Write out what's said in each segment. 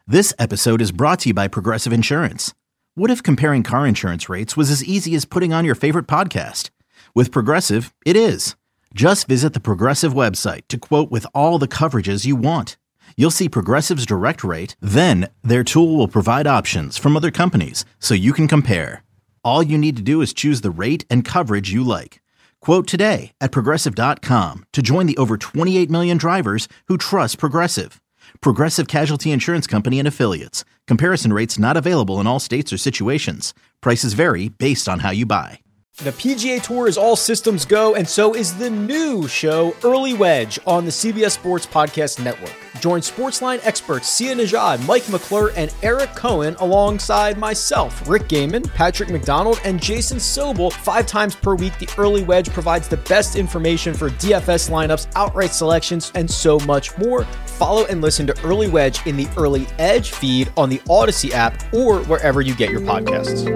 This episode is brought to you by Progressive Insurance. What if comparing car insurance rates was as easy as putting on your favorite podcast? With Progressive, it is. Just visit the Progressive website to quote with all the coverages you want. You'll see Progressive's direct rate, then their tool will provide options from other companies so you can compare. All you need to do is choose the rate and coverage you like. Quote today at Progressive.com to join the over 28 million drivers who trust Progressive. Progressive Casualty Insurance Company and Affiliates. Comparison rates not available in all states or situations. Prices vary based on how you buy. The PGA Tour is all systems go, and so is the new show, Early Wedge, on the CBS Sports Podcast Network. Join Sportsline experts Sia Nejad, Mike McClure, and Eric Cohen alongside myself, Rick Gaiman, Patrick McDonald, and Jason Sobel 5 times per week. The Early Wedge provides the best information for DFS lineups, outright selections, and so much more. Follow and listen to Early Wedge in the Early Edge feed on the Odyssey app or wherever you get your podcasts.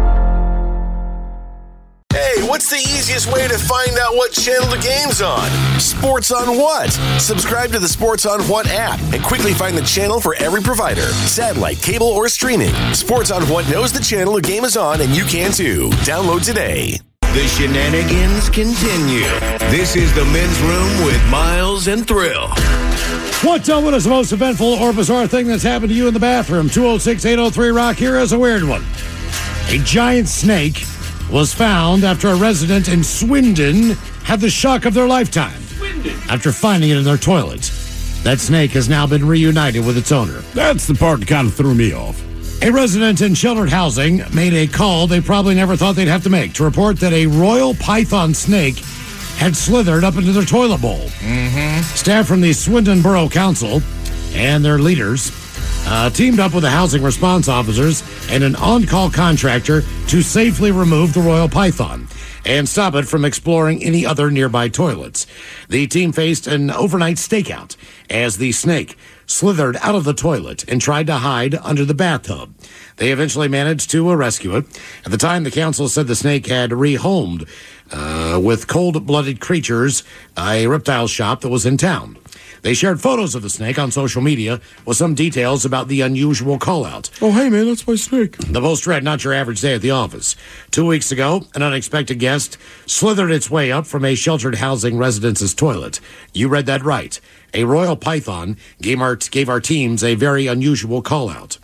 Hey, what's the easiest way to find out what channel the game's on? Sports on What? Subscribe to the Sports on What app and quickly find the channel for every provider, satellite, cable, or streaming. Sports on What knows the channel the game is on, and you can too. Download today. The shenanigans continue. This is the Men's Room with Miles and Thrill. What is the most eventful or bizarre thing that's happened to you in the bathroom? 206-803-ROCK. Here is a weird one. A giant snake was found after a resident in Swindon had the shock of their lifetime. After finding it in their toilet. That snake has now been reunited with its owner. That's the part that kind of threw me off. A resident in sheltered housing made a call they probably never thought they'd have to make to report that a royal python snake had slithered up into their toilet bowl. Staff from the Swindon Borough Council and their leaders teamed up with the housing response officers and an on-call contractor to safely remove the royal python and stop it from exploring any other nearby toilets. The team faced an overnight stakeout as the snake slithered out of the toilet and tried to hide under the bathtub. They eventually managed to rescue it. At the time, the council said the snake had rehomed with cold-blooded creatures, a reptile shop that was in town. They shared photos of the snake on social media with some details about the unusual call-out. Oh, hey, man, that's my snake. The Post read, not your average day at the office. 2 weeks ago, an unexpected guest slithered its way up from a sheltered housing residence's toilet. You read that right. A royal python gave our teams a very unusual call-out.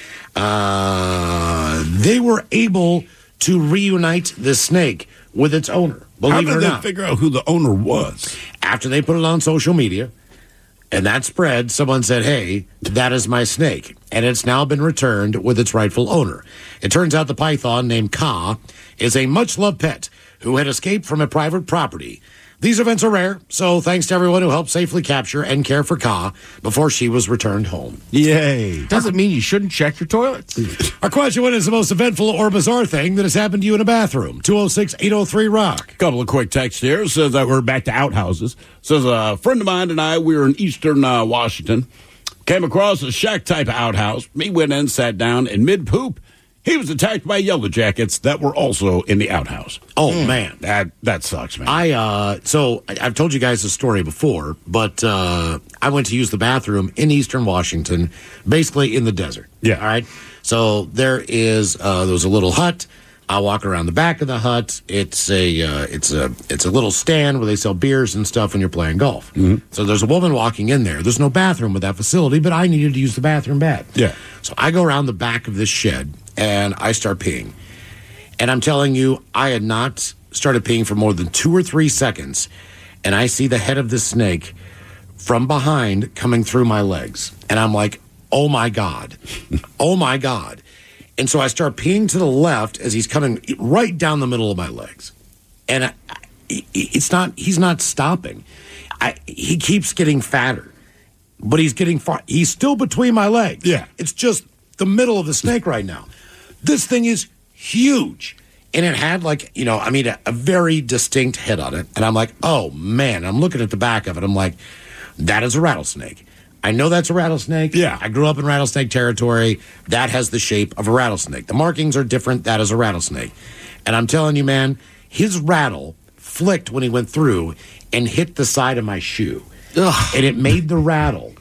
They were able to reunite the snake with its owner, believe it or not. How did they figure out who the owner was? After they put it on social media, and that spread, someone said, hey, that is my snake. And it's now been returned with its rightful owner. It turns out the python, named Ka, is a much-loved pet who had escaped from a private property. These events are rare, so thanks to everyone who helped safely capture and care for Ka before she was returned home. Yay. Doesn't mean you shouldn't check your toilets. Our question, what is the most eventful or bizarre thing that has happened to you in a bathroom? 206-803-ROCK. Couple of quick texts here. Says that we're back to outhouses. Says a friend of mine and I, we were in eastern Washington. Came across a shack-type outhouse. Me went in, sat down, and mid-poop, he was attacked by yellow jackets that were also in the outhouse. Oh, man. That sucks, man. I've told you guys this story before, but I went to use the bathroom in eastern Washington, basically in the desert. Yeah. All right? So there was a little hut. I walk around the back of the hut. It's a little stand where they sell beers and stuff when you're playing golf. Mm-hmm. So there's a woman walking in there. There's no bathroom with that facility, but I needed to use the bathroom bad. Yeah. So I go around the back of this shed, and I start peeing. And I'm telling you, I had not started peeing for more than 2 or 3 seconds, and I see the head of the snake from behind coming through my legs. And I'm like, oh, my God. Oh, my God. And so I start peeing to the left as he's coming right down the middle of my legs. And he's not stopping. He keeps getting fatter, but he's getting far. He's still between my legs. Yeah. It's just the middle of the snake right now. This thing is huge. And it had a very distinct head on it. And I'm like, oh, man. I'm looking at the back of it. I'm like, that is a rattlesnake. I know that's a rattlesnake. Yeah. I grew up in rattlesnake territory. That has the shape of a rattlesnake. The markings are different. That is a rattlesnake. And I'm telling you, man, his rattle flicked when he went through and hit the side of my shoe. Ugh. And it made the rattle.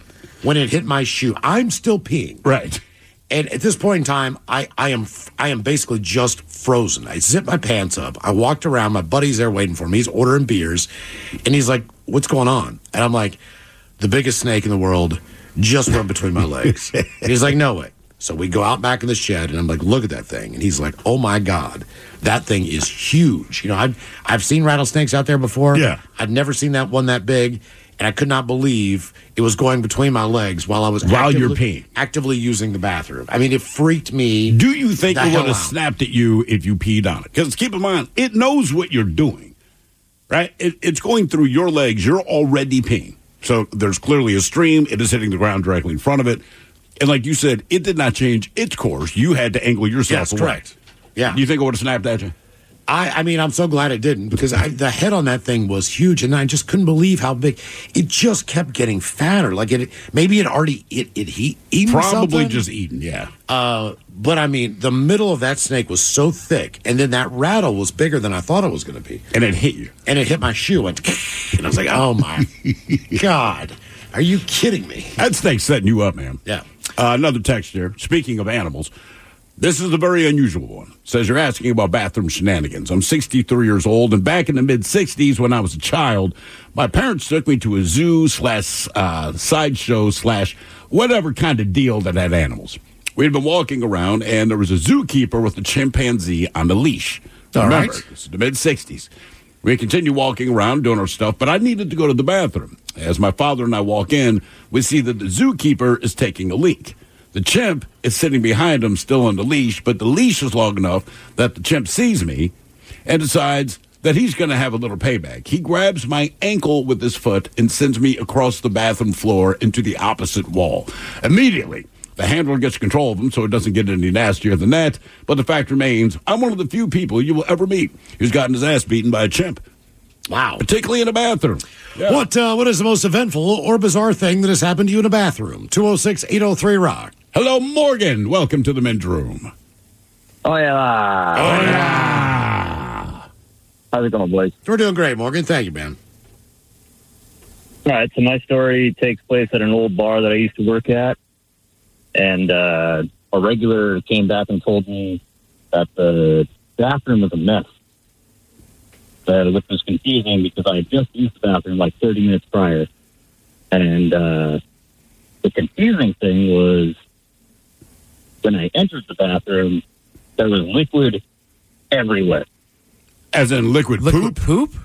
when it hit my shoe. I'm still peeing. Right. And at this point in time, I am basically just frozen. I zip my pants up. I walked around. My buddy's there waiting for me. He's ordering beers. And he's like, what's going on? And I'm like, the biggest snake in the world just went between my legs. And he's like, no way. So we go out back in the shed, and I'm like, look at that thing. And he's like, oh, my God, that thing is huge. You know, I've seen rattlesnakes out there before. Yeah. I'd never seen that one that big. And I could not believe it was going between my legs while you're peeing. Actively using the bathroom. I mean, it freaked me. Do you think it would have out. snapped at you if you peed on it? Because keep in mind, it knows what you're doing, right? It's going through your legs. You're already peeing. So there's clearly a stream. It is hitting the ground directly in front of it. And like you said, it did not change its course. You had to angle yourself away. Correct. Yeah. Do you think it would have snapped at you? I mean, I'm so glad it didn't, because the head on that thing was huge, and I just couldn't believe how big. It just kept getting fatter. Like maybe it already eaten Probably something. just eaten, yeah. But I mean, the middle of that snake was so thick, and then that rattle was bigger than I thought it was going to be. And it hit you. And it hit my shoe, and I was like, oh my God, are you kidding me? That snake's setting you up, man. Yeah. Another text here. Speaking of animals, this is a very unusual one. It says, you're asking about bathroom shenanigans. I'm 63 years old, and back in the mid-'60s when I was a child, my parents took me to a zoo / sideshow / whatever kind of deal that had animals. We had been walking around, and there was a zookeeper with a chimpanzee on the leash. Remember, this is the mid-'60s. We continue walking around doing our stuff, but I needed to go to the bathroom. As my father and I walk in, we see that the zookeeper is taking a leak. The chimp is sitting behind him still on the leash, but the leash is long enough that the chimp sees me and decides that he's going to have a little payback. He grabs my ankle with his foot and sends me across the bathroom floor into the opposite wall. Immediately, the handler gets control of him so it doesn't get any nastier than that, but the fact remains, I'm one of the few people you will ever meet who's gotten his ass beaten by a chimp. Wow. Particularly in a bathroom. Yeah. What is the most eventful or bizarre thing that has happened to you in a bathroom? 206-803-ROCK. Hello, Morgan. Welcome to the men's room. Oh, yeah. How's it going, boys? We're doing great, Morgan. Thank you, man. All right, so my story takes place at an old bar that I used to work at, and a regular came back and told me that the bathroom was a mess. Which was confusing because I had just used the bathroom like 30 minutes prior. And the confusing thing was when I entered the bathroom, there was liquid everywhere. As in liquid poop?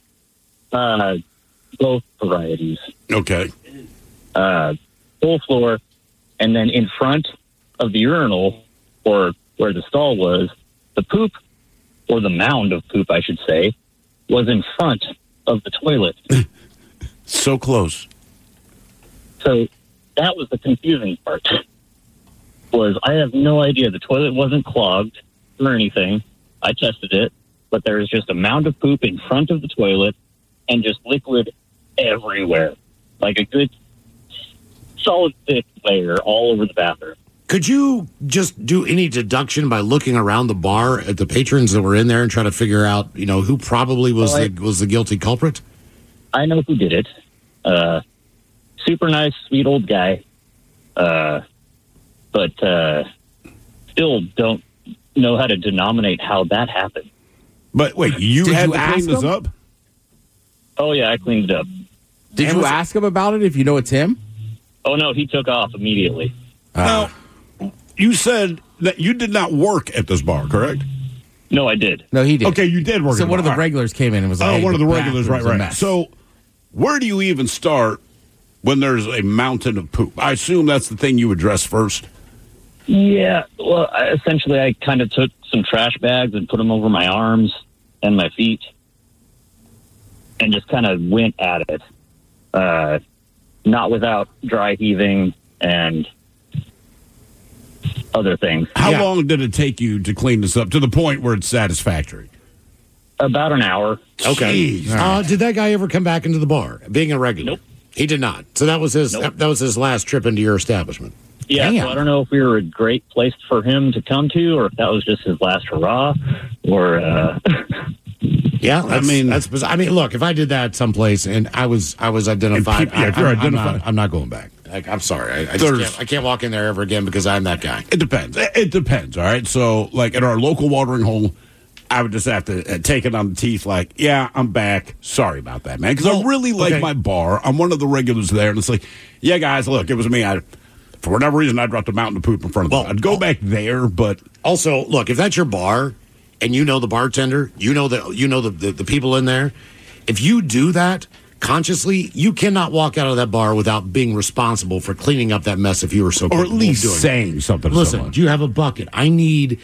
Both varieties. Okay. Full floor, and then in front of the urinal, or where the stall was, the poop, or the mound of poop, I should say, was in front of the toilet. So close. So that was the confusing part. Was I have no idea. The toilet wasn't clogged or anything. I tested it, but there was just a mound of poop in front of the toilet and just liquid everywhere. Like a good solid thick layer all over the bathroom. Could you just do any deduction by looking around the bar at the patrons that were in there and try to figure out, who probably was the guilty culprit? I know who did it. Super nice, sweet old guy. But still don't know how to denominate how that happened. But wait, you had to clean this up? Oh, yeah, I cleaned it up. Did you ask him about it if you know it's him? Oh, no, he took off immediately. Now, you said that you did not work at this bar, correct? No, I did. No, he did. Okay, you did work. So at one of the bar. regulars came in and was like, one of the regulars, bathroom's a right. mess. So where do you even start when there's a mountain of poop? I assume that's the thing you address first. Yeah, well, essentially I kind of took some trash bags and put them over my arms and my feet and just kind of went at it. Not without dry heaving and other things. How long did it take you to clean this up to the point where it's satisfactory? About an hour. Okay. Did that guy ever come back into the bar, being a regular? Nope. He did not. So that was his. Nope. That was his last trip into your establishment. Yeah, Damn. so I don't know if we were a great place for him to come to, or if that was just his last hurrah, or. Yeah, that's bizarre. I mean, look, if I did that someplace and I was identified, if you're identified. I'm not going back. Like, I'm sorry. I can't walk in there ever again because I'm that guy. It depends. It depends, all right? So, like, at our local watering hole, I would just have to take it on the teeth like, yeah, I'm back. Sorry about that, man. Because I really like my bar. I'm one of the regulars there. And it's like, yeah, guys, look, it was me. For whatever reason, I dropped a mountain of poop in front of them. I'd go back there, but... Also, look, if that's your bar and you know the bartender, you know the people in there, if you do that consciously, you cannot walk out of that bar without being responsible for cleaning up that mess if you were so Or at least doing saying something to Listen, someone. do you have a bucket? I need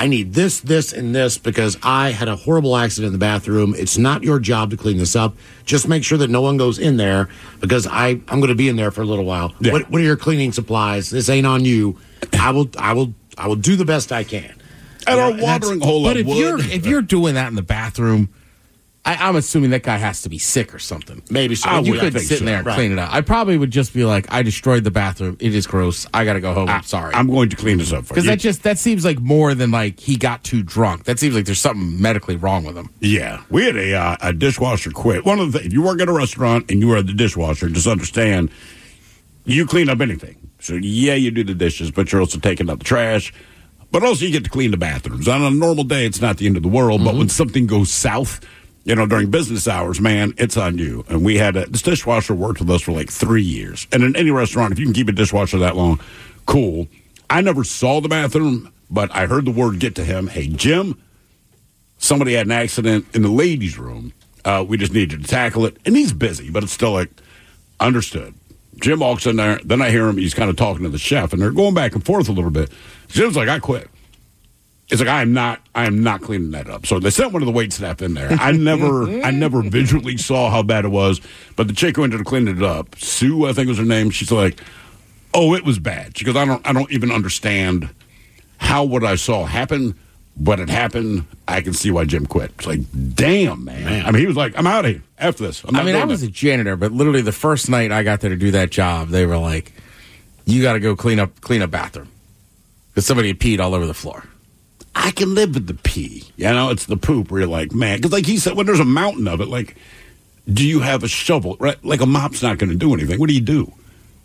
this, and this because I had a horrible accident in the bathroom. It's not your job to clean this up. Just make sure that no one goes in there because I'm going to be in there for a little while. Yeah. What are your cleaning supplies? This ain't on you. I will do the best I can. At our watering hole, but if you're doing that in the bathroom, I'm assuming that guy has to be sick or something. Maybe so. You couldn't sit in there and clean it up. I probably would just be like, I destroyed the bathroom. It is gross. I got to go home. I'm sorry. I'm going to clean this up for you. Because that seems like more than like he got too drunk. That seems like there's something medically wrong with him. Yeah. We had a dishwasher quit. One of the things, if you work at a restaurant and you are the dishwasher, just understand, you clean up anything. So, yeah, you do the dishes, but you're also taking out the trash. But also you get to clean the bathrooms. On a normal day, it's not the end of the world. But when something goes south, during business hours, man, it's on you. And we had this dishwasher worked with us for like 3 years. And in any restaurant, if you can keep a dishwasher that long, cool. I never saw the bathroom, but I heard the word get to him. Hey, Jim, somebody had an accident in the ladies' room. We just needed to tackle it. And he's busy, but it's still like, understood. Jim walks in there. Then I hear him. He's kind of talking to the chef, and they're going back and forth a little bit. Jim's like, I quit. It's like I am not cleaning that up. So they sent one of the wait staff in there. I never visually saw how bad it was, but the chick who ended up cleaning it up, Sue, I think was her name. She's like, "Oh, it was bad." She goes, "I don't even understand how what I saw happen, but it happened. I can see why Jim quit." It's like, damn, man. I mean, he was like, "I'm out of here after this." I was a janitor, but literally the first night I got there to do that job, they were like, "You got to go clean up bathroom because somebody had peed all over the floor." I can live with the pee. It's the poop where you're like, man. Because like he said, when there's a mountain of it, like, do you have a shovel? Right? Like a mop's not going to do anything. What do you do?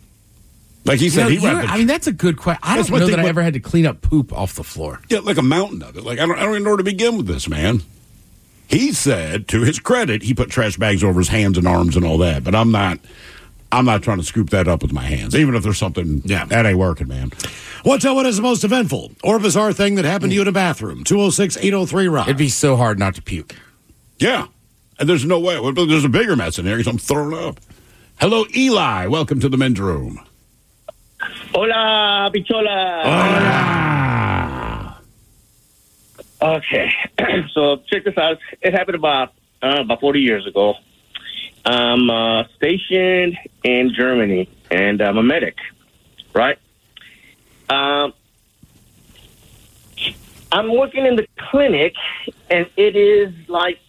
Like he said, that's a good question. I don't know that I ever had to clean up poop off the floor. Yeah, like a mountain of it. Like, I don't even know where to begin with this, man. He said, to his credit, he put trash bags over his hands and arms and all that. But I'm not trying to scoop that up with my hands, even if there's something that ain't working, man. What is the most eventful or bizarre thing that happened to you in a bathroom? 206-803-ROCK. It'd be so hard not to puke. Yeah. And there's no way. There's a bigger mess in here because I'm throwing up. Hello, Eli. Welcome to the men's room. Hola, Pichola. Hola. Okay. So check this out. It happened about 40 years ago. I'm stationed in Germany, and I'm a medic, right? I'm working in the clinic, and it is like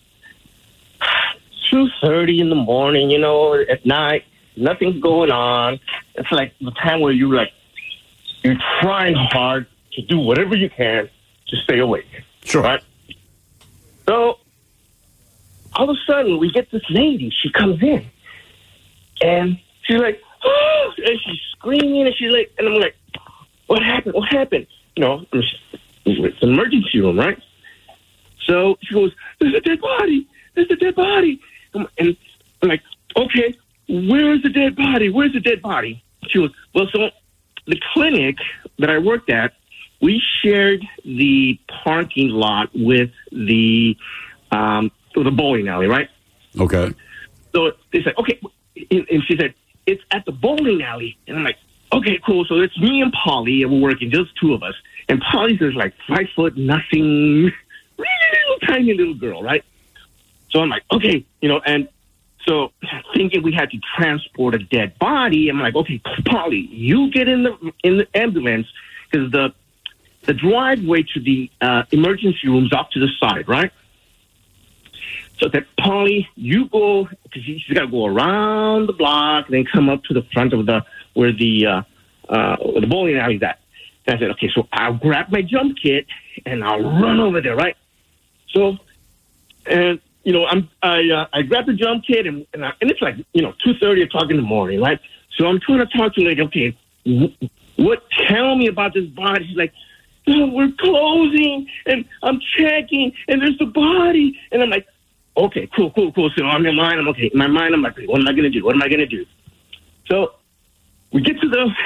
2:30 in the morning, at night. Nothing's going on. It's like the time where you're trying hard to do whatever you can to stay awake. Sure. Right? So all of a sudden, we get this lady. She comes in, and she's like, "Oh!" and she's screaming, and she's like, and I'm like, "What happened? What happened?" It's an emergency room, right? So she goes, "There's a dead body. There's a dead body." And I'm like, "Okay, where's the dead body? Where's the dead body?" She goes, "Well, so the clinic that I worked at, we shared the parking lot with the bowling alley, right?" Okay. So they said, "Okay," and she said, "It's at the bowling alley." And I'm like, "Okay, cool." So it's me and Polly, and we're working, just two of us. And Polly's is like 5 foot nothing, really little tiny little girl, right? So I'm like, okay, and so thinking we had to transport a dead body, I'm like, okay, Polly, you get in the ambulance because the driveway to the emergency room's off to the side, right? So that Polly, you go, because she's got to go around the block and then come up to the front of where the bowling alley's at. And I said, okay, so I'll grab my jump kit and I'll run over there, right? So, and I grab the jump kit and it's like 2:30 o'clock in the morning, right? So I'm trying to talk to the lady. Okay, tell me about this body. She's like, no, we're closing, and I'm checking, and there's the body. And I'm like, okay, cool. So I'm in mind. I'm okay. In my mind, I'm like, what am I going to do? So we get to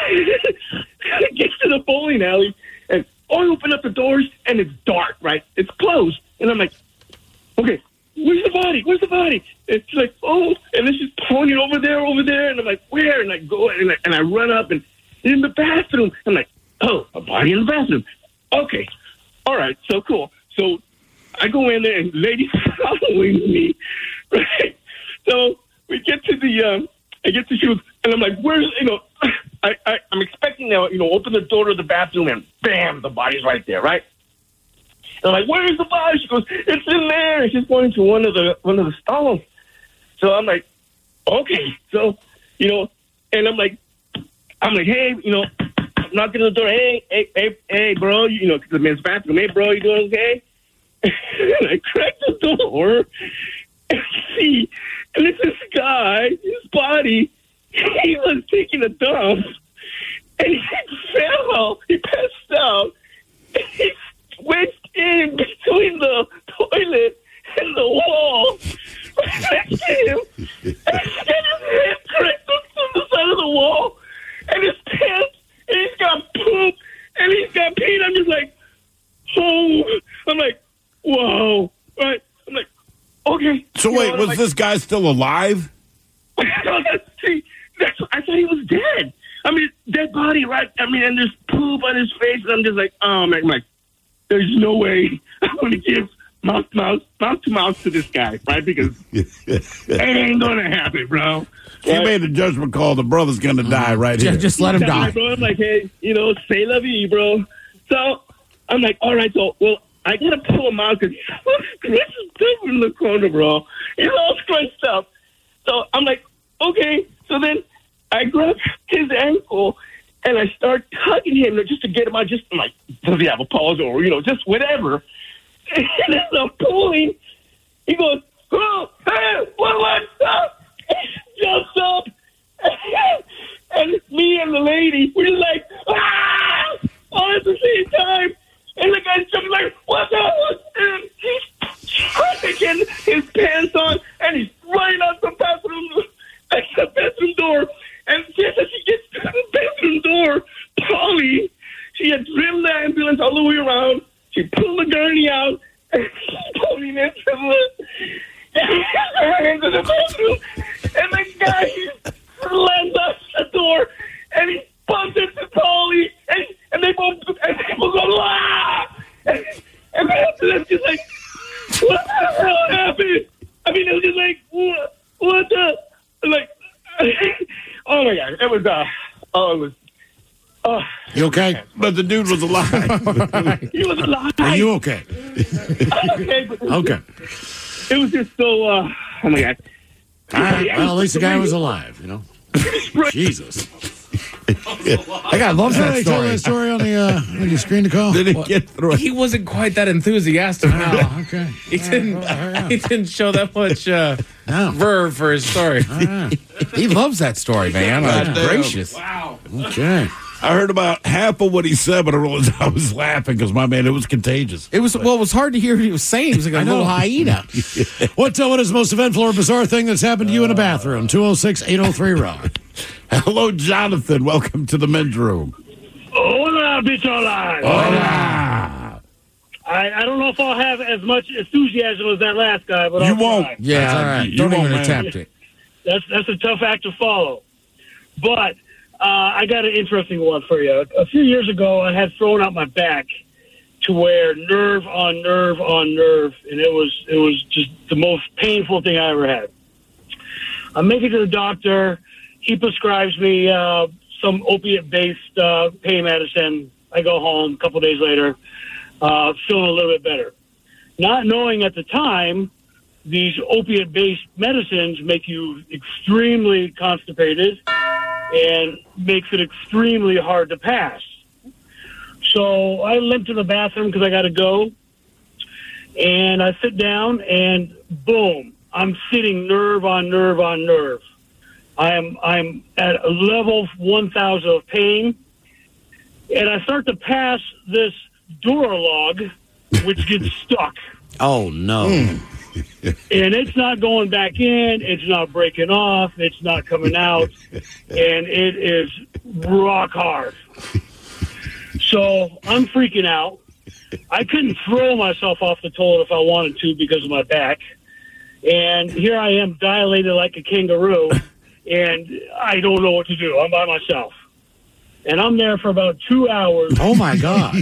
the bowling alley, and I open up the doors, and it's dark, right? It's closed. And I'm like, okay, where's the body? It's like, oh, and then she's pointing over there. And I'm like, where? And I go, and I run up, and in the bathroom. I'm like, oh, a body in the bathroom. Okay. All right. So cool. So I go in there, and the lady's following me, right? So we get to I get to shoot, and I'm like, where's, I'm expecting now, open the door to the bathroom, and bam, the body's right there, right? And I'm like, where's the body? She goes, it's in there. And she's going to one of the stalls. So I'm like, okay. So, and I'm like, hey, I'm knocking on the door. Hey, bro, to the men's bathroom. Hey, bro, you doing okay? And I crack the door and see, and it's this guy, his body, he was taking a dump, and he fell. He passed out. And he wedged in between the toilet and the wall right next to him. And his head cracked up to the side of the wall, and his pants, and he's got poop, and he's got pain. I'm just like, oh. I'm like, whoa. Right? I'm like, okay. So wait, was this guy still alive? See, I thought he was dead. I mean, dead body, right? I mean, and there's poop on his face, and I'm just like, oh, man, like, there's no way I'm going to give mouth to mouth to this guy, right? Because it ain't going to happen, bro. He made a judgment call. The brother's going to die right here. Just let him die. Bro. I'm like, hey, say la vie, bro. So I'm like, all right, so, well, I got to pull him out because Chris is dead in the corner, bro. He's all scrunched up. So I'm like, okay. So then I grab his ankle and I start tugging him just to get him out. Just I'm like, does he have a pulse or just whatever? And as I'm pulling, he goes, oh, hey, what's up? And he jumps up, and me and the lady, we're just like, ah, all at the same time. And the guy's jumping like, what's up? And he's taking his pants on, and he's running out the bathroom door. And just as he gets to the bathroom door, Polly, she had driven the ambulance all the way around. She pulled the gurney out, and she pulled me into the bathroom. And the guy slams out the door, and he bumps into Polly, and they both go, ah! And after that, just like, what the hell happened? I mean, it was just like, what the, like, oh my God, You okay? But the dude was alive. He was alive. Are you okay? Okay. Okay. It was just so, oh my God. All right. Well, at least the guy was alive, Jesus. That guy loves that Tell story. that story on the screen to call. Did it get through? He wasn't quite that enthusiastic. Oh, okay. He didn't show that much verve for his story. He loves that story, man. Gracious. Wow. Okay. I heard about half of what he said, but I realized I was laughing because, my man, it was contagious. It was hard to hear what he was saying. He was like a little hyena. What is the most eventful or bizarre thing that's happened to you in a bathroom? 206-803-ROCK. Hello, Jonathan. Welcome to the men's room. Hola, bichola. Hola. I don't know if I'll have as much enthusiasm as that last guy, but You I'll won't. try. Yeah, all right. You Don't won't, even man. attempt it. That's a tough act to follow. But I got an interesting one for you. A few years ago, I had thrown out my back to where nerve on nerve on nerve, and it was just the most painful thing I ever had. I make it to the doctor. He prescribes me some opiate-based pain medicine. I go home a couple days later, feeling a little bit better. Not knowing at the time, these opiate-based medicines make you extremely constipated and makes it extremely hard to pass. So I limp to the bathroom because I got to go. And I sit down and boom, I'm sitting nerve on nerve on nerve. I'm at a level 1,000 of pain, and I start to pass this door log, which gets stuck. Oh, no. And it's not going back in. It's not breaking off. It's not coming out. And it is rock hard. So I'm freaking out. I couldn't throw myself off the toilet if I wanted to because of my back. And here I am dilated like a kangaroo, and I don't know what to do. I'm by myself. And I'm there for about 2 hours. Oh, my God.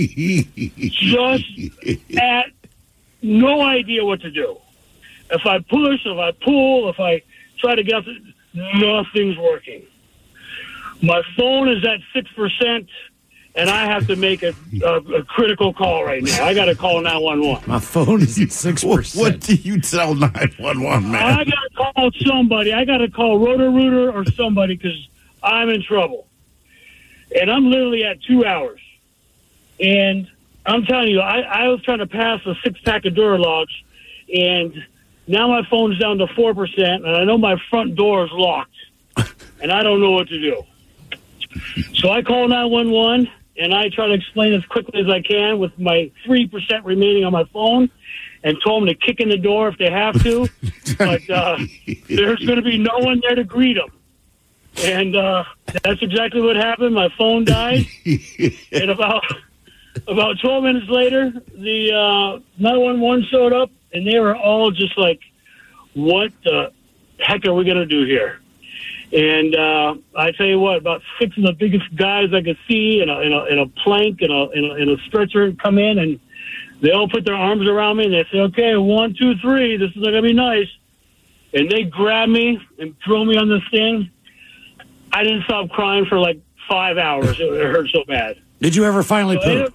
Just at no idea what to do. If I push, if I pull, if I try to get out, nothing's working. My phone is at 6%, and I have to make a critical call right now. I got to call 911. My phone is at 6%. What do you tell 911, man? I got to call somebody. I got to call Roto-Rooter or somebody because I'm in trouble. And I'm literally at 2 hours. And I'm telling you, I was trying to pass a 6-pack of Duralogs, and now my phone's down to 4%, and I know my front door is locked, and I don't know what to do. So I call 911, and I try to explain as quickly as I can with my 3% remaining on my phone, and told them to kick in the door if they have to. But there's going to be no one there to greet them. And that's exactly what happened. My phone died, and about 12 minutes later, the 911 showed up, and they were all just like, what the heck are we going to do here? And I tell you what, about 6 of the biggest guys I could see in a plank and a stretcher come in, and they all put their arms around me, and they say, okay, 1, 2, 3, this is going to be nice. And they grabbed me and threw me on this thing. I didn't stop crying for like 5 hours. It hurt so bad. Did you ever finally poop?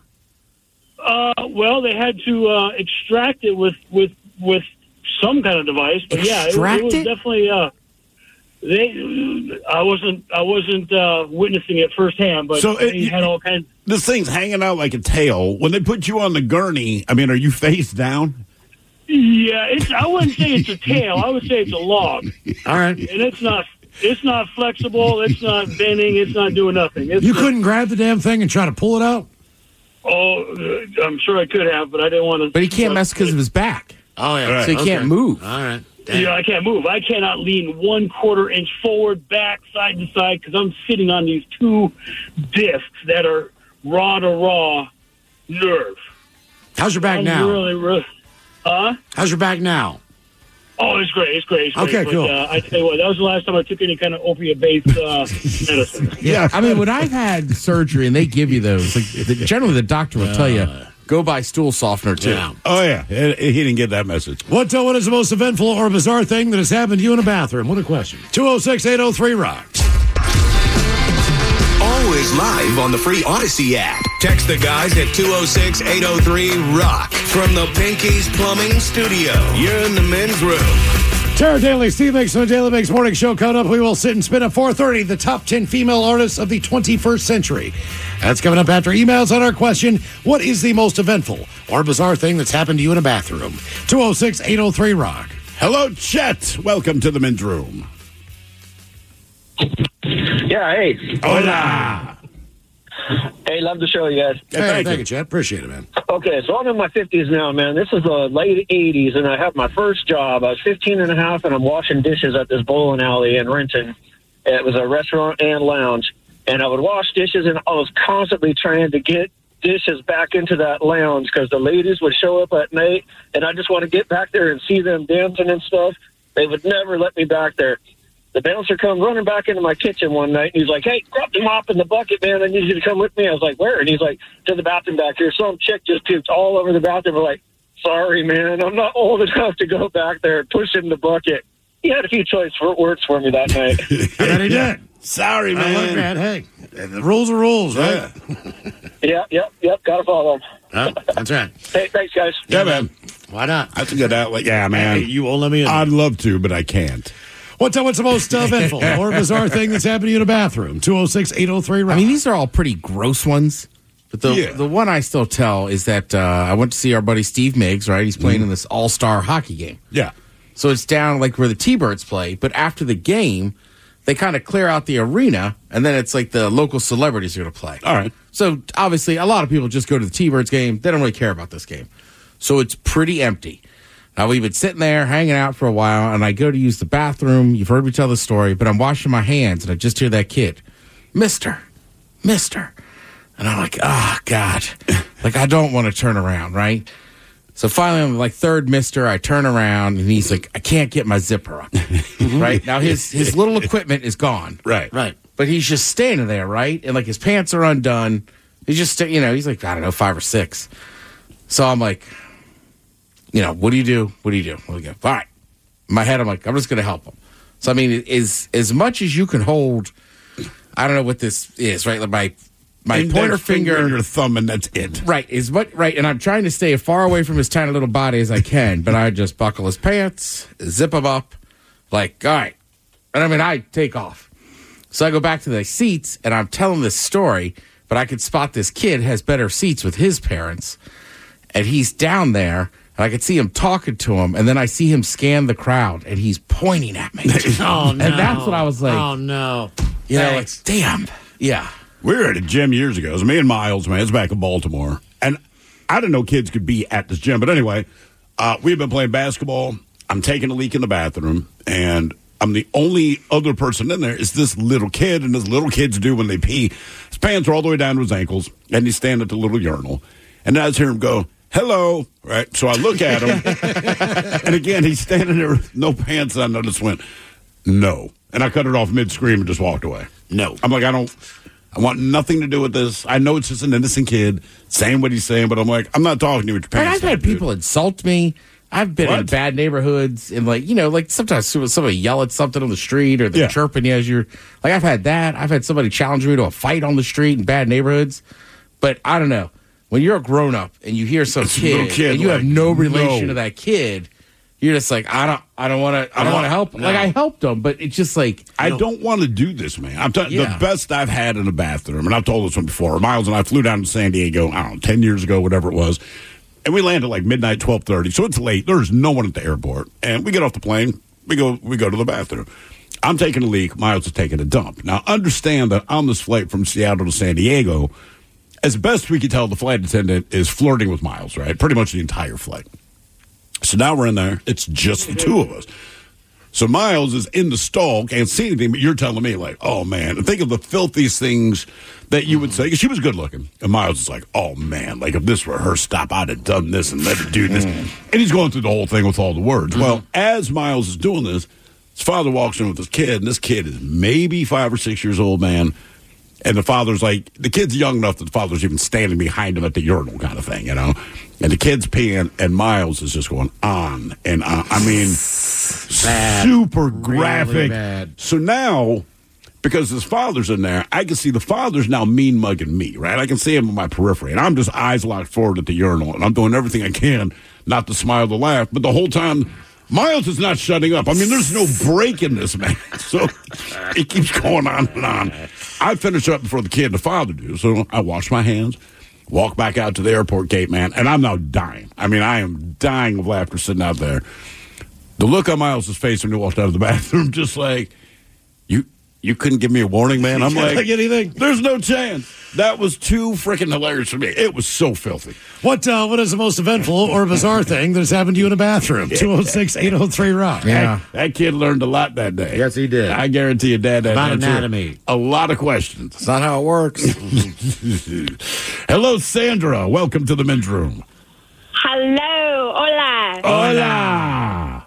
Well, they had to extract it with some kind of device. But yeah, it was definitely. I wasn't witnessing it firsthand, but they had all kinds. This thing's hanging out like a tail. When they put you on the gurney, I mean, are you face down? Yeah, I wouldn't say it's a tail. I would say it's a log. All right, and it's not flexible. It's not bending. It's not doing nothing. You couldn't grab the damn thing and try to pull it out? Oh, I'm sure I could have, but I didn't want to. But he can't mess because of his back. Oh, yeah. Right. So he can't move. All right. Yeah, I can't move. I cannot lean 1/4 inch forward, back, side to side, because I'm sitting on these 2 discs that are raw to raw nerve. How's your back now? Really, How's your back now? Oh, it's great. It's great. Okay, but, cool. I tell you what, that was the last time I took any kind of opiate-based medicine. Yeah, I mean, when I've had surgery and they give you those, generally the doctor will tell you, go buy stool softener, too. Yeah. Oh, yeah. He didn't get that message. What is the most eventful or bizarre thing that has happened to you in a bathroom? What a question. 206-803-ROCK. Always live on the free Odyssey app. Text the guys at 206-803-ROCK from the Pinky's Plumbing Studio. You're in the men's room. Tara Daly, Steve Mix on the Daily Mix Morning Show. Coming up, we will sit and spin at 4:30 the top 10 female artists of the 21st century. That's coming up after emails on our question, what is the most eventful or bizarre thing that's happened to you in a bathroom? 206-803-ROCK. Hello, Chet. Welcome to the men's room. Yeah, hey. Hola. Hey, love the show, you guys. Hey, thank you, Chad. Appreciate it, man. Okay, so I'm in my 50s now, man. This is the late 80s, and I have my first job. I was 15 and a half, and I'm washing dishes at this bowling alley in Renton. It was a restaurant and lounge. And I would wash dishes, and I was constantly trying to get dishes back into that lounge because the ladies would show up at night, and I just want to get back there and see them dancing and stuff. They would never let me back there. The bouncer come running back into my kitchen one night, and he's like, hey, drop the mop in the bucket, man. I need you to come with me. I was like, where? And he's like, to the bathroom back here. Some chick just puked all over the bathroom. We're like, sorry, man, I'm not old enough to go back there and push in the bucket. He had a few choice words for me that night. I bet he did. Sorry, man. Look, man. Hey, the rules are rules, right? Yep. Got to follow them. That's right. Hey, thanks, guys. Yeah, man. Why not? That's a good outlet. Yeah, man. Hey, you won't let me in. I'd love to, but I can't. What's the most eventful or bizarre thing that's happened to you in a bathroom? 206-803-ROCK. I mean, these are all pretty gross ones. But the one I still tell is that I went to see our buddy Steve Miggs, right? He's playing in this all-star hockey game. Yeah. So it's down like where the T-Birds play. But after the game, they kind of clear out the arena, and then it's like the local celebrities are going to play. All right. So obviously, a lot of people just go to the T-Birds game. They don't really care about this game. So it's pretty empty. Now, we've been sitting there hanging out for a while, and I go to use the bathroom. You've heard me tell the story, but I'm washing my hands, and I just hear that kid, Mister. And I'm like, oh, God. Like, I don't want to turn around, right? So finally, I'm like, third mister. I turn around, and he's like, I can't get my zipper up. Right? Now, his little equipment is gone. Right. But he's just standing there, right? And, like, his pants are undone. He's just, he's like, I don't know, 5 or 6. So I'm like, what do you do? What do you do? Well, we go, all right. In my head, I'm like, I'm just going to help him. So, I mean, as much as you can hold, I don't know what this is, right? Like my pointer finger and your thumb, and that's it. Right. And I'm trying to stay as far away from his tiny little body as I can, but I just buckle his pants, zip him up, like, all right. And I mean, I take off. So I go back to the seats, and I'm telling this story, but I could spot this kid has better seats with his parents, and he's down there, and I could see him talking to him, and then I see him scan the crowd, and he's pointing at me. Oh, no. And that's what I was like. Oh, no. Like, damn. Yeah. We were at a gym years ago. It was me and Miles, man. It's back in Baltimore. And I didn't know kids could be at this gym. But anyway, we've been playing basketball. I'm taking a leak in the bathroom, and I'm the only other person in there is this little kid, and as little kids do when they pee. His pants are all the way down to his ankles, and he's standing at the little urinal. And I just hear him go, hello, right? So I look at him, and again, he's standing there with no pants on. I just went, no. And I cut it off mid-scream and just walked away. No. I'm like, I want nothing to do with this. I know it's just an innocent kid saying what he's saying, but I'm like, I'm not talking to you with your pants. I've had people insult me. I've been in bad neighborhoods, and like sometimes somebody yell at something on the street, or they're chirping you as you're like. I've had that. I've had somebody challenge me to a fight on the street in bad neighborhoods. But I don't know, when you're a grown up and you hear some kid and you have no relation to that kid, you're just like, I don't want to help. No. Like, I helped them, but it's just like, I don't want to do this, man. I'm telling you, the best I've had in a bathroom, and I've told this one before. Miles and I flew down to San Diego, I don't know, 10 years ago, whatever it was. And we landed like midnight, 12:30. So it's late. There's no one at the airport. And we get off the plane. We go to the bathroom. I'm taking a leak. Miles is taking a dump. Now, understand that on this flight from Seattle to San Diego, as best we could tell, the flight attendant is flirting with Miles, right? Pretty much the entire flight. So now we're in there. It's just the two of us. So Miles is in the stall, can't see anything, but you're telling me, like, oh, man. And think of the filthiest things that you would say. 'Cause she was good looking. And Miles is like, oh, man, like, if this were her stop, I'd have done this and let her do this. And he's going through the whole thing with all the words. Well, as Miles is doing this, his father walks in with his kid, and this kid is maybe 5 or 6 years old, man. And the father's like, the kid's young enough that the father's even standing behind him at the urinal kind of thing, you know? And the kid's peeing, and Miles is just going on and on. I mean, super graphic. Really bad. So now, because his father's in there, I can see the father's now mean mugging me, right? I can see him in my periphery, and I'm just eyes locked forward at the urinal, and I'm doing everything I can not to smile or laugh, but the whole time, Miles is not shutting up. I mean, there's no break in this, man. So it keeps going on and on. I finish up before the kid and the father do. So I wash my hands, walk back out to the airport gate, man, and I'm now dying. I mean, I am dying of laughter sitting out there. The look on Miles' face when he walked out of the bathroom, just like, you couldn't give me a warning, man. I'm like, anything. There's no chance. That was too freaking hilarious for me. It was so filthy. What is the most eventful or bizarre thing that has happened to you in a bathroom? 206-803-ROCK. Yeah. That kid learned a lot that day. Yes, he did. I guarantee you, Dad, About anatomy. A lot of questions. That's not how it works. Hello, Sandra. Welcome to the men's room. Hello. Hola. Hola.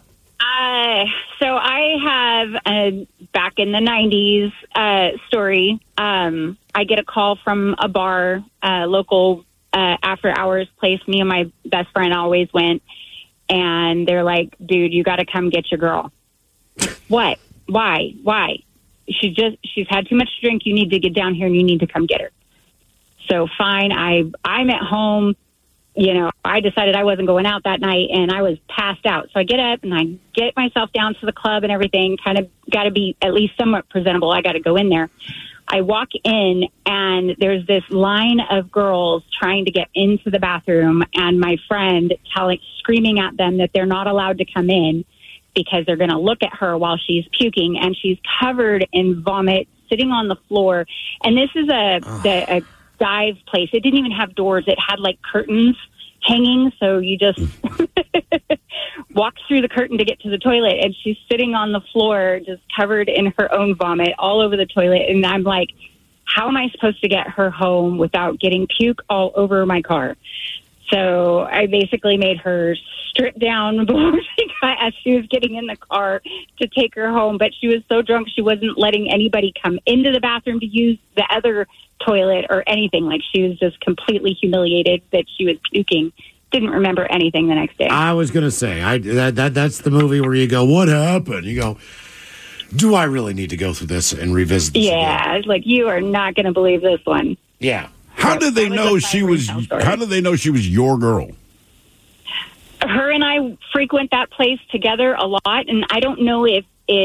So I have back in the 90s story. I get a call from a bar, local after hours place. Me and my best friend always went, and they're like, dude, you got to come get your girl. What? Why? She's had too much to drink. You need to get down here and you need to come get her. So fine. I'm at home. You know, I decided I wasn't going out that night, and I was passed out. So I get up and I get myself down to the club and everything. Kind of got to be at least somewhat presentable. I got to go in there. I walk in, and there's this line of girls trying to get into the bathroom, and my friend screaming at them that they're not allowed to come in. because they're going to look at her while she's puking, and she's covered in vomit, sitting on the floor. And this is a dive place. It didn't even have doors. It had like curtains hanging, so you just walk through the curtain to get to the toilet, and she's sitting on the floor just covered in her own vomit all over the toilet. And I'm like, how am I supposed to get her home without getting puke all over my car? So I basically made her strip down as she was getting in the car to take her home. But she was so drunk, she wasn't letting anybody come into the bathroom to use the other toilet or anything. Like, she was just completely humiliated that she was puking. Didn't remember anything the next day. I was going to say, that's the movie where you go, what happened? You go, do I really need to go through this and revisit this again? It's like, you are not going to believe this one. Yeah. How did they know she was? How did they know she was your girl? Her and I frequent that place together a lot, and I don't know if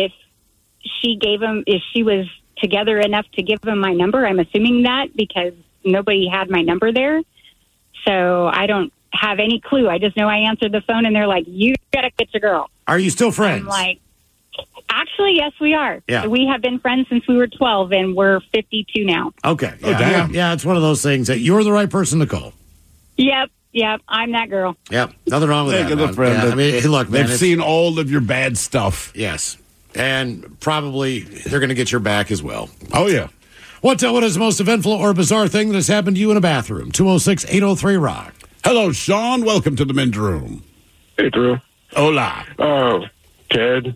she was together enough to give him my number. I'm assuming that, because nobody had my number there, so I don't have any clue. I just know I answered the phone, and they're like, "You gotta get your girl." Are you still friends? I'm like, actually, yes, we are. Yeah. We have been friends since we were 12, and we're 52 now. Okay. Oh, damn. Yeah, it's one of those things that you're the right person to call. Yep, I'm that girl. Yep, nothing wrong with Think that, of the man. friend Yeah, that- I mean, hey, look, man, They've seen all of your bad stuff. Yes, and probably they're going to get your back as well. Oh, yeah. What is the most eventful or bizarre thing that has happened to you in a bathroom? 206-803-ROCK. Hello, Sean. Welcome to the men's room. Hey, Drew. Hola. Oh, Ted.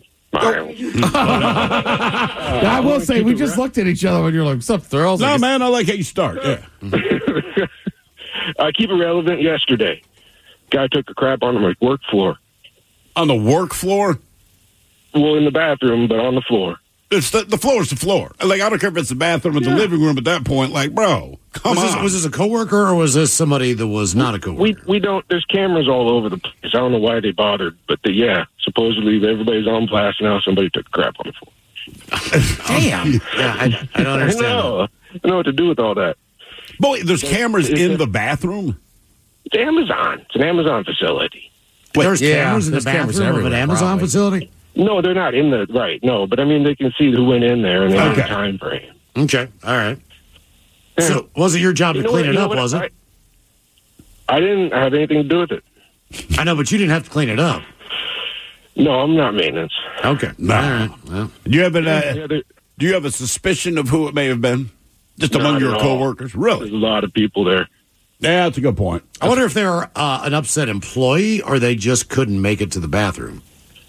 I will say, we just looked at each other when you're like, what's up, Thurls? No, man, I like how you start. Yeah. I keep it relevant. Yesterday, guy took a crap on my work floor. On the work floor? Well, in the bathroom, but on the floor. It's the floor's the floor. Like, I don't care if it's the bathroom or the living room at that point. Like, bro, come on. Was this a coworker or was this somebody that was not a coworker? We don't. There's cameras all over the place. I don't know why they bothered, but supposedly everybody's on blast now. Somebody took a crap on the floor. Damn. Yeah, I don't understand. I don't know what to do with all that. Boy, there's cameras in the bathroom? It's Amazon. It's an Amazon facility. There's cameras in the bathroom of an Amazon facility? No, they're not in the right. No, but I mean they can see who went in there and they have a time frame. Okay, all right. So was it your job to clean it up? Was it? I didn't have anything to do with it. I know, but you didn't have to clean it up. No, I'm not maintenance. Okay, no. All right. Well, Do you have a suspicion of who it may have been? Just among your coworkers? Really? There's a lot of people there. Yeah, that's a good point. I wonder if they're an upset employee or they just couldn't make it to the bathroom.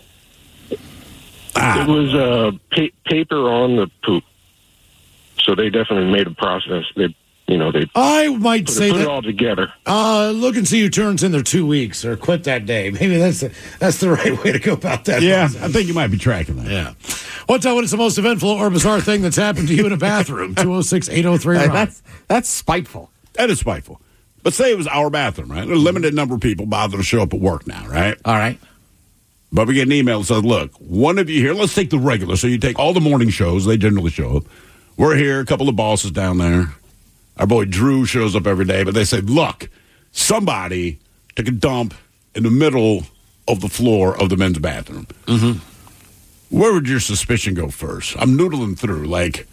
It was paper on the poop, so they definitely made a process. I might say put that it all together. Look and see who turns in their 2 weeks or quit that day. Maybe that's the right way to go about that. Yeah, process. I think you might be tracking that. Yeah. What is the most eventful or bizarre thing that's happened to you in a bathroom? 206-803. That's spiteful. That is spiteful. But say it was our bathroom, right? A limited number of people bother to show up at work now, right? All right. But we get an email that says, look, one of you here, let's take the regular. So you take all the morning shows. They generally show up. We're here, a couple of bosses down there. Our boy Drew shows up every day. But they say, look, somebody took a dump in the middle of the floor of the men's bathroom. Mm-hmm. Where would your suspicion go first? I'm noodling through. Like,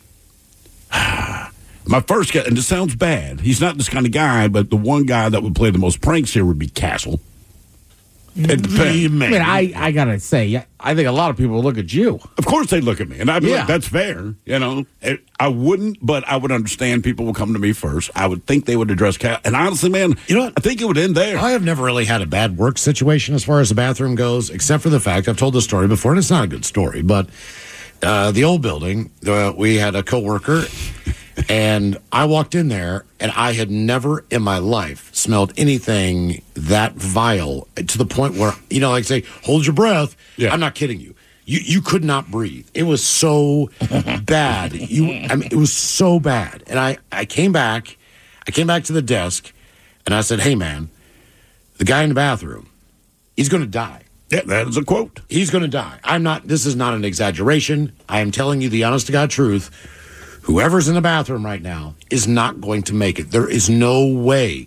my first guy, and this sounds bad. He's not this kind of guy, but the one guy that would play the most pranks here would be Castle. It depends. I mean, I gotta say, I think a lot of people will look at you. Of course they look at me, and I'd be like, that's fair. I wouldn't, but I would understand people will come to me first. I would think they would address Cal. And honestly, man, I think it would end there. I have never really had a bad work situation as far as the bathroom goes, except for the fact I've told the story before, and it's not a good story, but the old building, we had a coworker, and I walked in there, and I had never in my life smelled anything that vile to the point where, like say, hold your breath. Yeah. I'm not kidding you. You could not breathe. It was so bad. It was so bad. And I came back to the desk, and I said, hey, man, the guy in the bathroom, he's going to die. Yeah, that is a quote. He's going to die. This is not an exaggeration. I am telling you the honest to God truth. Whoever's in the bathroom right now is not going to make it. There is no way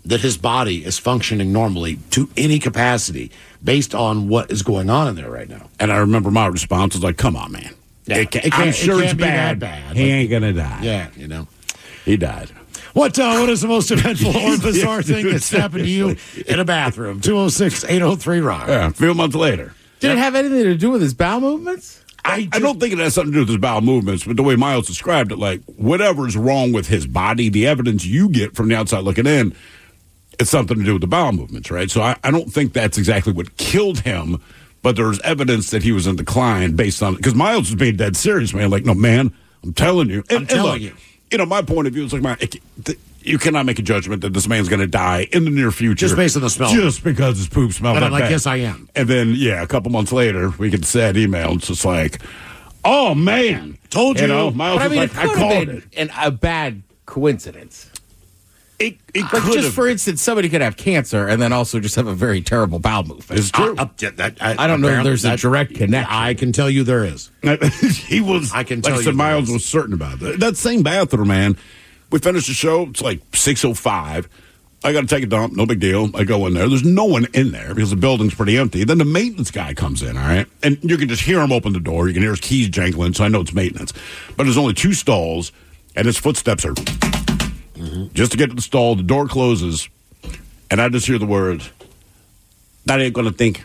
that his body is functioning normally to any capacity based on what is going on in there right now. And I remember my response was like, come on, man. Yeah, I'm sure it's be that bad. He ain't going to die. Yeah, He died. What is the most eventful or bizarre thing that's happened to you in a bathroom? 206-803-ROCK. Yeah, a few months later. Did it have anything to do with his bowel movements? I don't think it has something to do with his bowel movements, but the way Miles described it, like, whatever's wrong with his body, the evidence you get from the outside looking in, it's something to do with the bowel movements, right? So I don't think that's exactly what killed him, but there's evidence that he was in decline based on, because Miles was being dead serious, man. Like, no, man, I'm telling you. I'm telling you. My point of view is like, man, you cannot make a judgment that this man's going to die in the near future. Just based on the smell. Just because his poop smells But that I'm like, bad. yes, I am. And then, a couple months later, we get sad email. It's just like, oh, man. Told you. Miles But I was mean, like, it I could called have it. been a bad coincidence. It Like, could just have. for instance, somebody could have cancer and then also just have a very terrible bowel movement. It's true. I don't know if there's a direct connection. I can tell you there is. He was, I can like tell I you said, Miles there is. was certain about that. That same bathroom, man. We finished the show. It's like 6:05. I got to take a dump. No big deal. I go in there. There's no one in there because the building's pretty empty. Then the maintenance guy comes in, all right? And you can just hear him open the door. You can hear his keys jangling, so I know it's maintenance. But there's only 2 stalls, and his footsteps are just to get to the stall. The door closes, and I just hear the words, "That ain't going to think."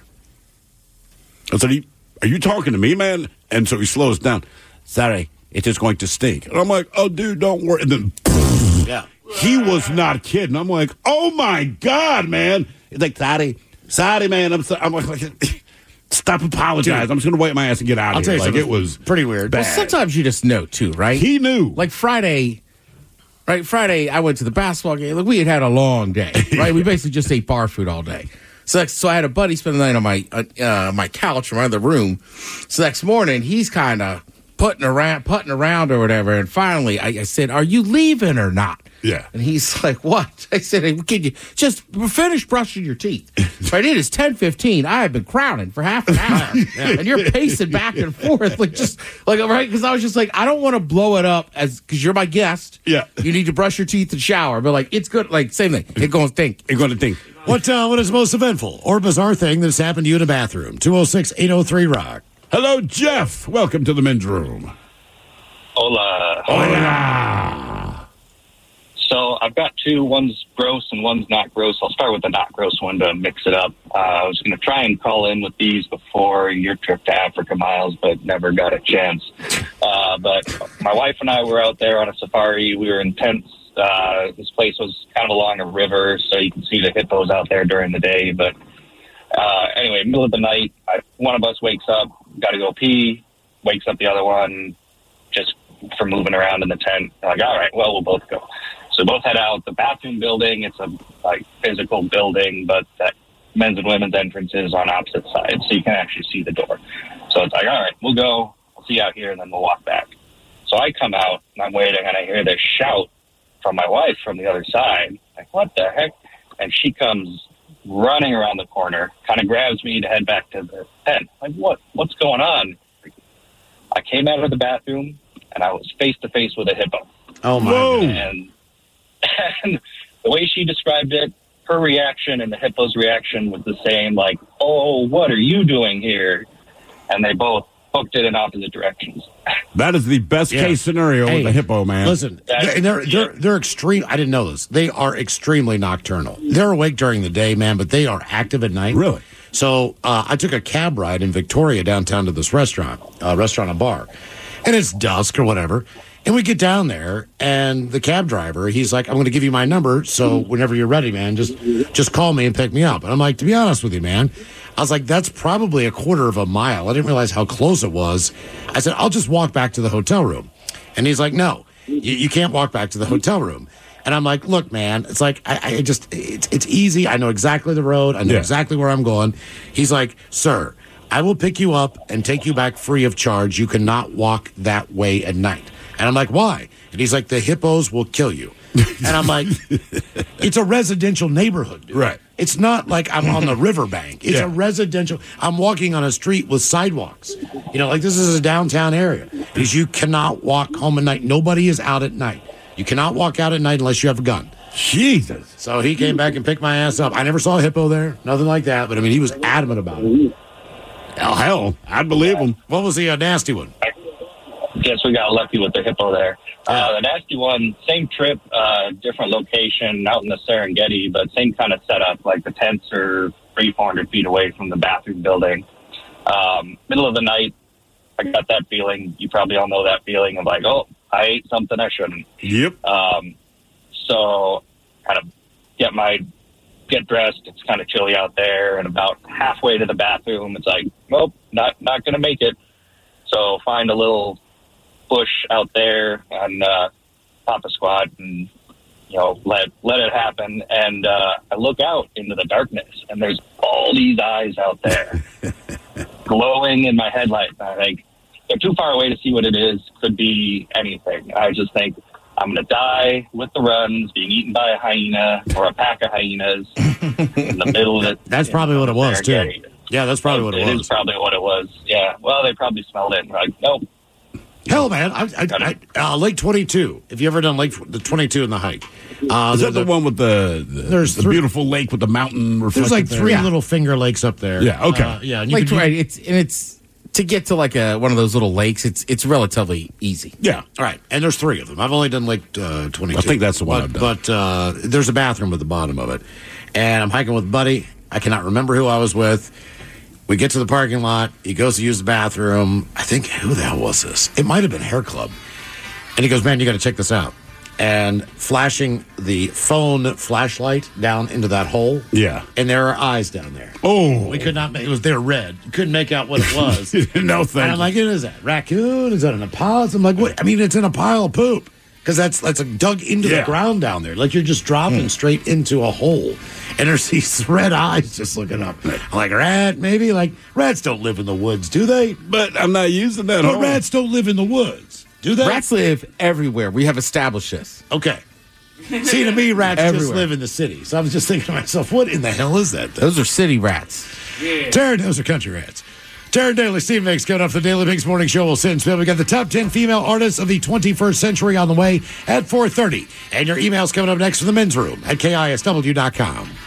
I said, are you talking to me, man? And so he slows down. Sorry, it is going to stink. And I'm like, oh, dude, don't worry. And then Yeah. he was not kidding. I'm like, oh, my God, man. He's like, sorry, man. I'm like, stop apologizing. I'm just going to wipe my ass and get out I'll of tell here. you Like, something. it was Pretty weird. bad. Well, sometimes you just know too, right? He knew. Like Friday, I went to the basketball game. Like we had a long day, right? We basically just ate bar food all day. So I had a buddy spend the night on my couch in my other room. So next morning, he's kind of putting around or whatever. And finally, I said, "Are you leaving or not?" Yeah. And he's like, "What?" I said, "Hey, can you just finish brushing your teeth?" Right? It is 10:15. I have been crowding for half an hour, and you're pacing back and forth, right? Because I was just like, I don't want to blow it up because you're my guest. Yeah. You need to brush your teeth and shower, but like it's good. Like same thing. It's going to think. You're going to think. What is the most eventful or bizarre thing that's happened to you in a bathroom? 206-803-ROCK. Hello, Jeff. Welcome to the men's room. Hola. Hola. So I've got 2. One's gross and one's not gross. I'll start with the not gross one to mix it up. I was going to try and call in with these before your trip to Africa, Miles, but never got a chance. But my wife and I were out there on a safari. We were in tents. This place was kind of along a river, so you can see the hippos out there during the day. But anyway, middle of the night, one of us wakes up, got to go pee, wakes up the other one just from moving around in the tent. Like, all right, well, we'll both go. So both head out. The bathroom building, it's a physical building, but that men's and women's entrance is on opposite sides, so you can actually see the door. So it's like, all right, we'll go. We'll see you out here, and then we'll walk back. So I come out, and I'm waiting, and I hear this shout from my wife from the other side. Like, what the heck? And she comes running around the corner, kind of grabs me to head back to the tent. Like, what's going on? I came out of the bathroom, and I was face-to-face with a hippo. Oh, my God. And the way she described it, her reaction and the hippo's reaction was the same, like, oh, what are you doing here? And they both booked it in opposite directions. That is the best case scenario with the hippo, man. Listen, they're extreme. I didn't know this. They are extremely nocturnal. They're awake during the day, man, but they are active at night. Really? So I took a cab ride in Victoria downtown to this restaurant, a bar, and it's dusk or whatever. And we get down there, and the cab driver, he's like, I'm going to give you my number, so whenever you're ready, man, just call me and pick me up. And I'm like, to be honest with you, man, I was like, that's probably a quarter of a mile. I didn't realize how close it was. I said, I'll just walk back to the hotel room. And he's like, no, you can't walk back to the hotel room. And I'm like, look, man, it's like, it's easy. I know exactly the road. I know exactly where I'm going. He's like, sir, I will pick you up and take you back free of charge. You cannot walk that way at night. And I'm like, why? And he's like, the hippos will kill you. And I'm like, it's a residential neighborhood, dude. Right. It's not like I'm on the riverbank. It's a residential. I'm walking on a street with sidewalks. You know, like this is a downtown area. Because you cannot walk home at night. Nobody is out at night. You cannot walk out at night unless you have a gun. Jesus. So he came back and picked my ass up. I never saw a hippo there, nothing like that. But I mean, he was adamant about it. Oh, hell, I'd believe him. What was the nasty one? Guess we got lucky with the hippo there. The nasty one, same trip, different location out in the Serengeti, but same kind of setup. Like the tents are 300-400 feet away from the bathroom building. Middle of the night, I got that feeling. You probably all know that feeling of like, oh, I ate something I shouldn't. Yep. So kind of get dressed. It's kind of chilly out there, and about halfway to the bathroom, it's like, nope, not going to make it. So find a little bush out there and pop a squat and, let it happen. And I look out into the darkness, and there's all these eyes out there glowing in my headlights. I think they're too far away to see what it is. Could be anything. I just think I'm going to die with the runs, being eaten by a hyena or a pack of hyenas in the middle of it. That's probably what it was, too. Yeah, that's probably what it was. It is probably what it was. Yeah. Well, they probably smelled it and were like, nope. Hell, man. Lake 22. Have you ever done the 22 in the hike? Is that the one with the beautiful lake with the mountain reflected? There's like three little finger lakes up there. Yeah, okay. And it's to get to like one of those little lakes, it's relatively easy. Yeah. All right. And there's three of them. I've only done Lake 22. I think that's the one I've done. But there's a bathroom at the bottom of it. And I'm hiking with a buddy. I cannot remember who I was with. We get to the parking lot. He goes to use the bathroom. I think, who the hell was this? It might have been Hair Club. And he goes, man, you got to check this out. And flashing the phone flashlight down into that hole. Yeah. And there are eyes down there. Oh. We could not make, they're red. You couldn't make out what it was. No, thank you. And I'm like, what is that? Raccoon? Is that an impala? I'm like, what? I mean, it's in a pile of poop. Because that's dug into the ground down there. Like you're just dropping straight into a hole. And there's these red eyes just looking up. I'm like, rat, maybe? Like, rats don't live in the woods, do they? But I'm not using that hole. Rats don't live in the woods, do they? Rats live everywhere. We have established this. Okay. See, to me, rats just live in the city. So I was just thinking to myself, what in the hell is that? Those are city rats. Yeah. Those are country rats. Taryn Daly, Steve Mix coming up. The Daily Mix Morning Show will sit and spin. We got the top 10 female artists of the 21st century on the way at 4:30. And your emails coming up next from the men's room at KISW.com.